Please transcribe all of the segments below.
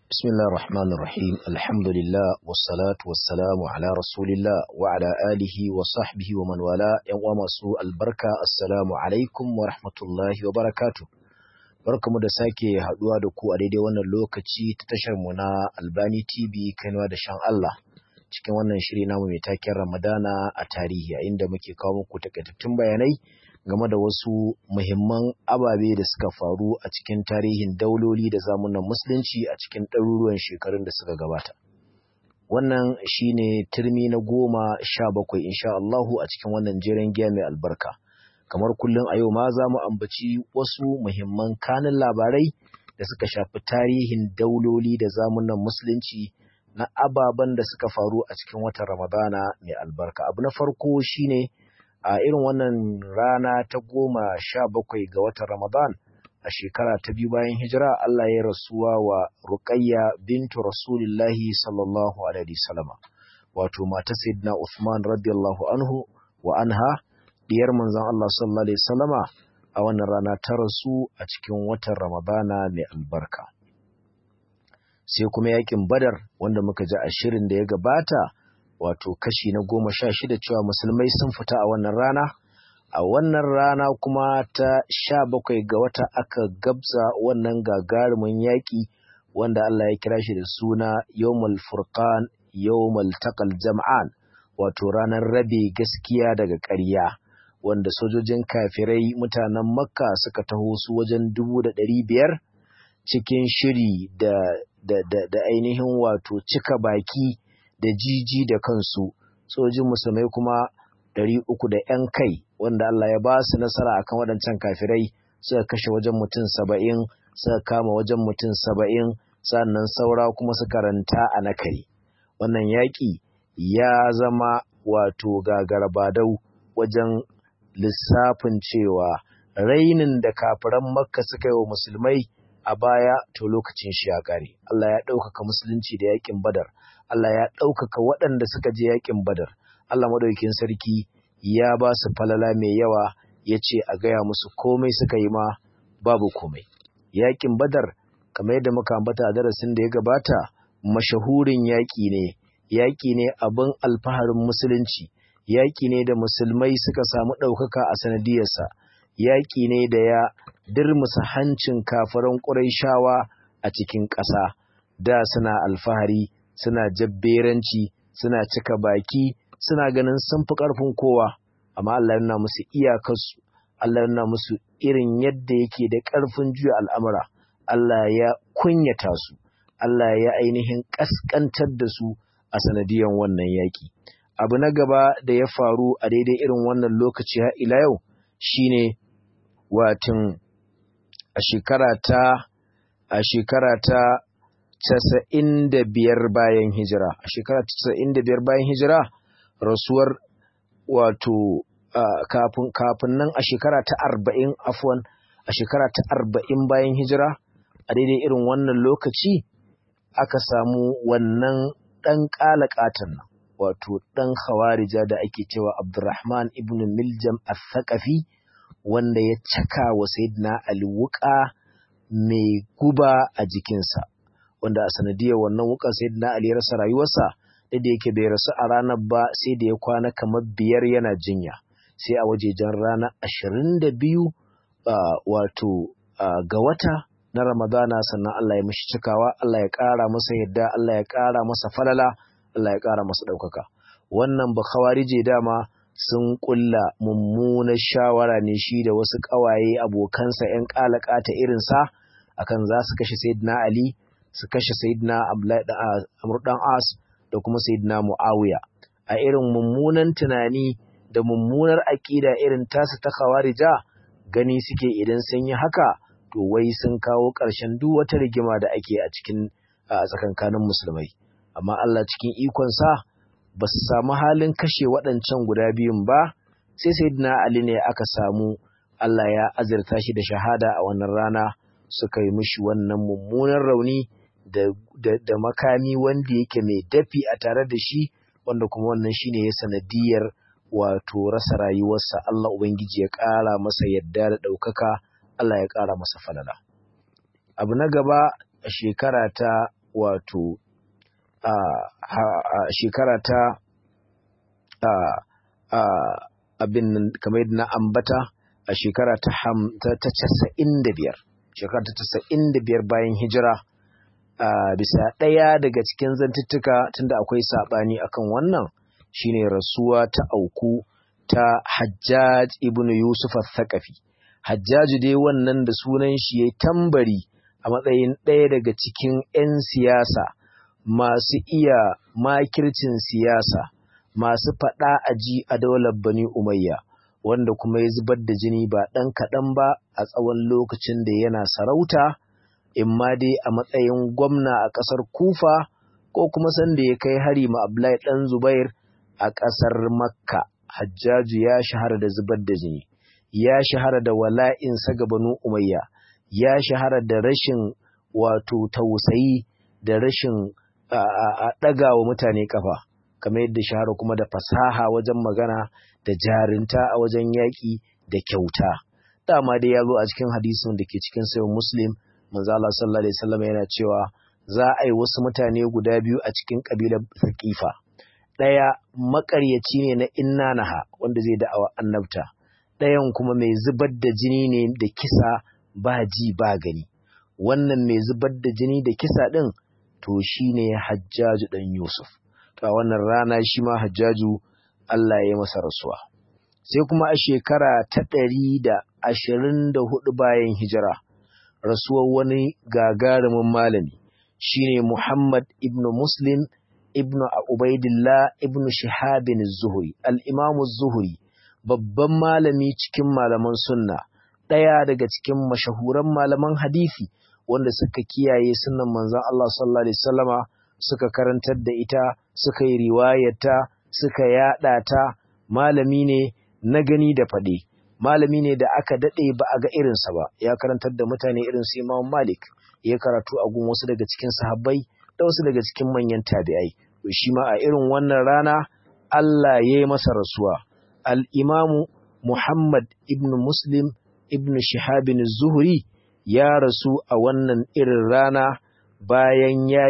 بسم الله الرحمن الرحيم الحمد لله والصلاة والسلام على رسول الله وعلى آله وصحبه ومن والاه يوم سوء البركة السلام عليكم ورحمة الله وبركاته barkamu da sake haduwa da ku a daidai wannan lokaci ta tashar mu na Albani TV Kainuwa da Shan Allah cikin wannan shiri namu mai taken Ramadana a tarihi a inda muke kawo muku takaitattun bayanai game da wasu muhimman ababe da suka faru a cikin tarihin dauloli da zamunan musulunci a cikin ɗaruruwan shekarun da suka gabata. Wannan shine turmi na 17 insha Allahu a cikin wannan jeren giya mai albarka. Kamar kullum a yau ma za mu ambaci wasu muhimman kanin labarai da suka shafi tarihin dauloli da zamunan musulunci na ababen da suka faru a cikin watan Ramadana mai albarka. Abu na farko shine a irin wannan rana ta 17 ga watan Ramadan a shekara ta 2 bayan hijira Allah ya rasuwa wa Ruqayya bintu Rasulillahi sallallahu alaihi wasallam wato mata Sayyidina Uthman radiyallahu anhu wa anha diyar manzon Allah sallallahu alaihi wasallama a wannan rana ta rasu a cikin watan Ramadana mai albarka. Sai kuma yakin Badar wanda muka ji a shirin da ya gabata wato kashi na 16 cewa musulmai sun fita a wannan rana. A wannan rana kuma ta 17 ga wata aka gabza wannan gagarumin yaki wanda Allah ya kira shi da suna Yawmul Furqan Yawmul Taqal Jam'an wato ranar rabe gaskiya daga ƙarya wanda sojojin kafirai mutanen Makka suka taho su wajen 500 cikin shiri da ainihin wato cika baki da jiji da kansu. Sojin musulmai kuma 300 da ‘yan kai wanda Allah ya ba su nasara akan waɗancan kafirai suka kashe wajen mutum 70 suka kama wajen mutum 70 sannan saura kuma suka ranta a nakari. Wannan yaƙi ya zama wato gagarabadau wajen lissafin cewa rainin da kafiran Makka suka yi wa musulmai a baya to lokacin shi ya ƙare. Allah ya ɗaukaka musulunci da yaƙin Badar. Allah ya ɗaukaka waɗanda suka je yaƙin Badar. Allah madaukakin sarki ya ba su falala mai yawa ya ce a gaya musu komai suka yi ma babu komai. Yaƙin Badar kamar yadda muka ambata a darasin da ya gabata mashahurin yaƙi ne. Yaƙi ne abin alfaharin musulunci. Yaƙi ne da musulmai suka samu ɗaukaka a sanadiyarsa. Yaƙi ne da ya dirmusa hancin kafiran Qurayshawa a cikin ƙasa. Da suna alfahari, suna jabberanci, suna cika baki, suna ganin sun fi ƙarfin kowa, amma Allah yana musu iyakarsu, Allah yana musu irin yadda yake da ƙarfin juya al'amura, Allah ya kunyata su, Allah ya ainihin ƙasƙantar da su a sanadiyan wannan yaƙi. Abu na gaba da ya faru a daidai irin wannan lokaci har ila yau shine watan a shekara ta 95 bayan hijira. A shekara 95 bayan hijira rasuwar wato kafin nan a shekara ta 40 a shekara ta 40 bayan hijira a daidai irin wannan lokaci aka samu wannan dan kalakatan nan wato dan khawarija da ake cewa Abdurrahman ibn Miljam al-Thaqafi wanda ya caka wa Sayyidina Ali wuka mai guba a jikinsa wanda a sanadiyar wannan wukan Sayyidina Ali ya rasa rayuwarsa da yake bai rasu a ranar ba sai da ya kwana kamar 5 yana jinya sai a wajejen ranar 22 wato ga wata na Ramadana sannan Allah ya mishi cikawa, Allah ya ƙara masa yadda, Allah ya ƙara masa falala, Allah ya ƙara masa ɗaukaka. Wannan ba khawarije dama sun ƙulla mummunar shawara ne shi da wasu ƙawaye abokansa ‘yan ƙalaƙata irinsa akan za su kashe Sayyidina Ali, su kashe Sayyidina Amr ɗan As da kuma Sayyidina Muawiya. A irin mummunan tunani da mummunar aƙida irin tasu ta khawarija gani suke idan sun yi haka to wai sun kawo ƙarshen duk wata rigima da ake a cikin tsakankanin musulmai. Amma Allah cikin ikonsa ba su samu halin kashe waɗancan guda biyun ba, sai Sayyidina Ali ne aka samu Allah ya azurta shi da shahada a wannan rana suka yi mishi wannan mummunan rauni da makami wanda yake mai dafi a tare da shi wanda kuma wannan shine ya sanadiyar wato rasa rayuwarsa. Allah Ubangiji ya ƙara masa yadda da ɗaukaka, Allah ya ƙara masa falala. Abu na gaba a shekara ta wato shekara ta abin kamar yadda na ambata a shekara ta 95 shekara ta 95 bayan hijira. Bisa ɗaya daga cikin zantuttuka tunda akwai saɓani akan wannan shine rasuwa ta auku ta Hajjaj ibn Yusuf al-Thaqafi. Hajjaj dai wannan da sunan shi yayi tambari a matsayin ɗaya daga cikin 'yan siyasa masu iya makircin siyasa, masu faɗa aji a daular Bani Umayya, wanda kuma ya zubar da jini ba ɗan kaɗan ba a tsawon lokacin da yana sarauta, imma dai a matsayin gwamna a ƙasar Kufa ko kuma sanda ya kai hari ma Abdullahi ɗan Zubair a ƙasar Makka. Hajjaju ya shahara da zubar da jini, ya shahara da wala'insa ga Banu Umayya, ya shahara da rashin wato tausayi da rashin ɗaga wa mutane ƙafa, kamar yadda shahara kuma da fasaha wajen magana da jarinta a wajen yaƙi da kyauta. Dama dai ya zo a cikin hadisin da ke cikin Sahih Muslim, manzo Allah sallallahu alaihi wasallam yana cewa za a yi wasu mutane guda biyu a cikin kabilar Saqifa. Ɗaya maƙaryaci ne na innanaha wanda zai da'awa annabta, ɗayan kuma mai zubar da jini ne da kisa ba ji ba gani. Wannan mai zubar da jini da kisa ɗin to shine Hajjaju ɗan Yusuf. To a wannan rana shi ma Hajjaju Allah ya masa rasuwa. Sai kuma a shekara ta 124 bayan hijira, rasuwar wani gagarumin malami shine Muhammad ibn Muslim ibn Ubaidillah ibn Shihabin az-Zuhri, al-Imam az-Zuhri, babban malami cikin malaman sunna, ɗaya daga cikin mashahuran malaman hadisi wanda suka kiyaye sunnan manzon Allah sallallahu alaihi wasallama, suka karantar da ita, suka yi riwayata, suka yada ta. Malami ne na gani da fade, malami ne da aka dade ba a ga irinsa ba. Ya karantar da mutane irin su Imam Malik, ya karatu a gun wasu daga cikin sahabbai da wasu daga cikin manyan tabi'ai. To shi ma a irin wannan rana Allah ya yi masa rasuwa. Al-Imam Muhammad ibn Muslim ibn Shihabin az-Zuhri ya rasu a wannan irin rana bayan ya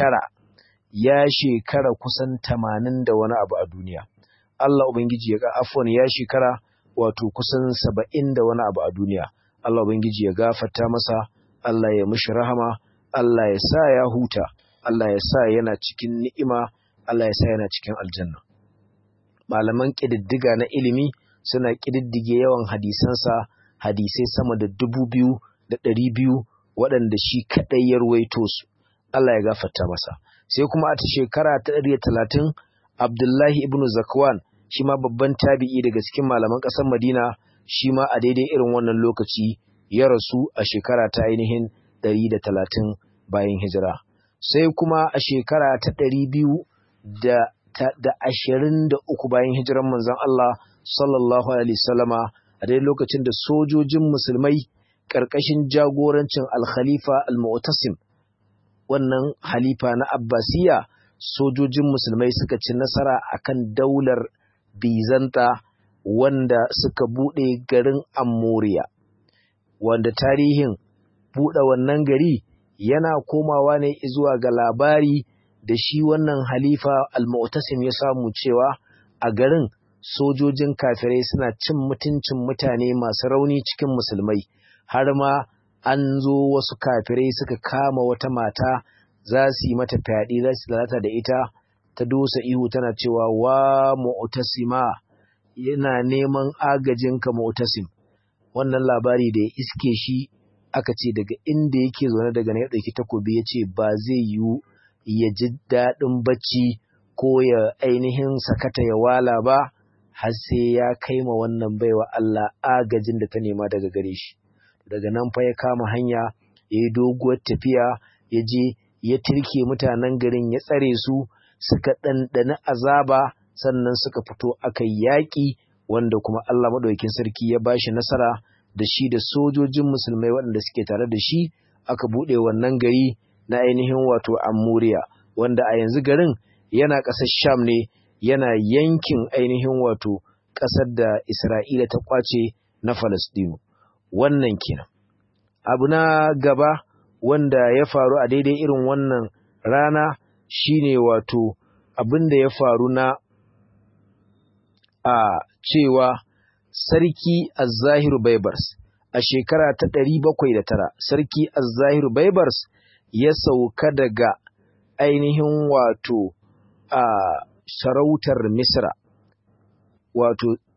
shekara kusan 80 da wani abu a duniya. Allah Ubangiji ya ya shekara wato kusan 70 da wani abu a duniya. Allah Ubangiji ya gafarta masa, Allah ya mishi rahama, Allah ya sa ya huta, Allah ya sa yana cikin ni'ima, Allah ya sa yana cikin aljanna. Malaman ƙididdiga na ilimi suna ƙididdige yawan hadisansa, hadisai sama da 2,200 waɗanda shi kaɗai ya ruwaito su. Allah ya gafarta masa. Sai kuma a ta shekara ta 130 Abdullahi ibn Zakwan, shi ma babban tabi'i daga cikin malaman ƙasar Madina, shi ma a daidai irin wannan lokaci ya rasu a shekara ta ainihin 130 bayan hijira. Sai kuma a shekara ta 223 bayan hijiran manzon Allah sallallahu alaihi wasallama, a daidai lokacin da sojojin musulmai ƙarƙashin jagorancin al-Khalifa al-Mu'tasim, wannan halifa na Abbasiya, sojojin musulmai suka ci nasara akan daular Bizanta wanda suka bude garin Amuriya, wanda tarihin bude wannan gari yana komawa ne zuwa ga labari da shi wannan halifa al-Mu'tasim ya samu cewa a garin sojojin kafirai suna cin mutuncin mutane masu rauni cikin musulmai, har ma an zo wasu kafirai suka kama wata mata za su yi mata fyaɗe, za su lalata da ita, ta dosa ihu tana cewa wa Mu'tasima, yana neman agajinka Mu'tasim. Wannan labari da ya iske shi, aka ce daga inda yake zaune daga na ya ɗauki takobi ya ce ba zai yiwu ya ji daɗin bacci ko ya ainihin sakata ya wala ba har sai ya kai ma wannan baiwa Allah agajin da ta nema daga gare shi. Daga nan fa ya kama hanya, ya yi doguwar tafiya, ya je ya tirke mutanen garin, ya tsare su, suka ɗanɗani azaba, sannan suka fito aka yaƙi, wanda kuma Allah maɗaukakin sarki ya ba shi nasara da shi da sojojin musulmai waɗanda suke tare da shi, aka buɗe wannan gari na ainihin wato Amuriya, wanda a yanzu garin yana ƙasar Sham ne, yana yankin ainihin wato ƙasar da Isra'ila ta ƙwace na Falastinu. Wannan kenan. Abu na gaba wanda ya faru a daidai irin wannan rana shine wato abin da ya faru na cewa sarki Az-Zahir Baibars a shekara ta 709 sarki Az-Zahir Baibars ya sauka daga ainihin wato sarautar Misra, wato